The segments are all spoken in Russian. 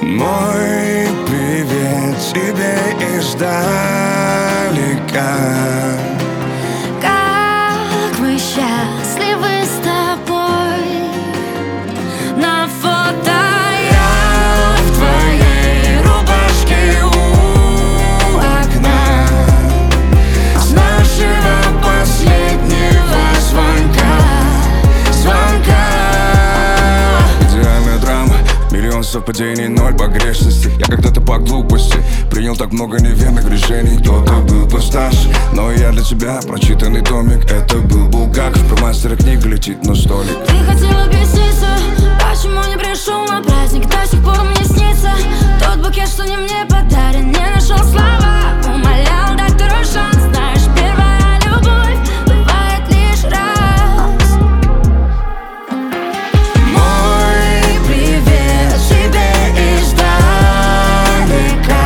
Мой привет тебе издалека. Как мы счастливы с тобой. На фото я в твоей рубашке у окна с нашего последнего звонка. Идеальная драма, миллион совпадений, ноль погрешностей. Я когда-то по глупости принял так много неверных решений. Кто-то был постарше, но я для тебя прочитанный томик. Это был Булгаков, про мастера книга летит на столик. Ты хотел объясниться, почему не пришел на праздник. До сих пор мне снится тот букет, что не мне подарен. Не нашел слова, умолял дать второй шанс. Знаешь, первая любовь бывает лишь раз. Мой привет тебе издалека.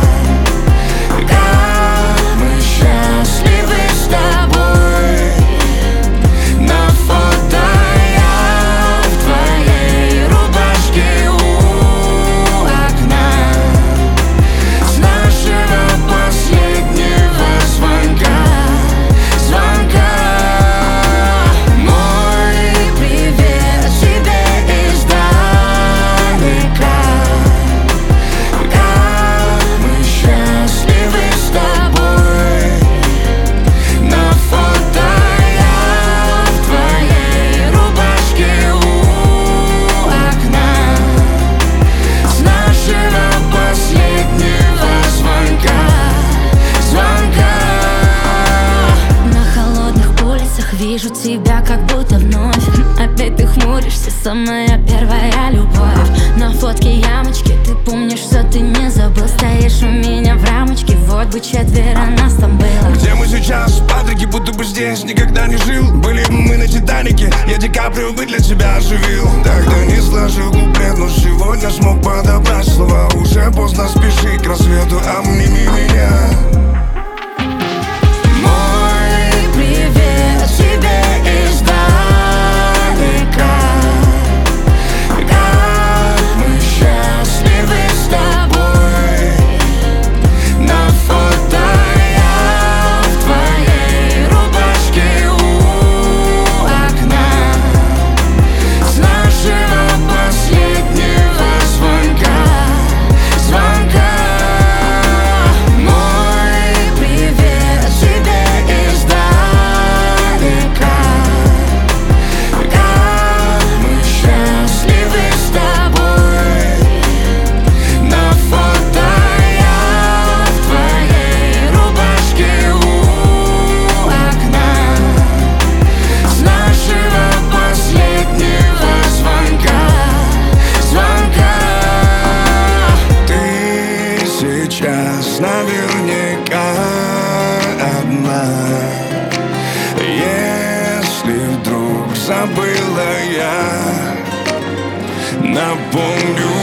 Как мы счастливы с тобой. На фото я в твоей рубашке у окна с нашего последнего звонка. Мой привет тебе издалека. Как мы счастливы с тобой. На фото я в твоей рубашке у окна с нашего последнего звонка. На холодных улицах вижу тебя как будто вновь. Опять ты хмуришься, самая первая любовь. На фотке ямочки, ты помнишь, что ты не забыл. Стоишь у меня в рамочке, вот бы четверо нас там было. Где мы сейчас? Патрики, будто бы здесь никогда не жил. Были бы мы на Титанике, я Ди Каприо бы для тебя оживил. Тогда не сложил куплет, но сегодня смог подобрать слова. Уже поздно, спеши к рассвету, обними меня. Мой привет тебе издалека. Как мы счастливы с тобой. На фото я в твоей рубашке у окна с нашего последнего звонка. Мой привет тебе издалека. Как мы счастливы с тобой. На фото я в твоей рубашке у окна с нашего последнего звонка. Ты сейчас наверняка одна. Если вдруг забыла, я напомню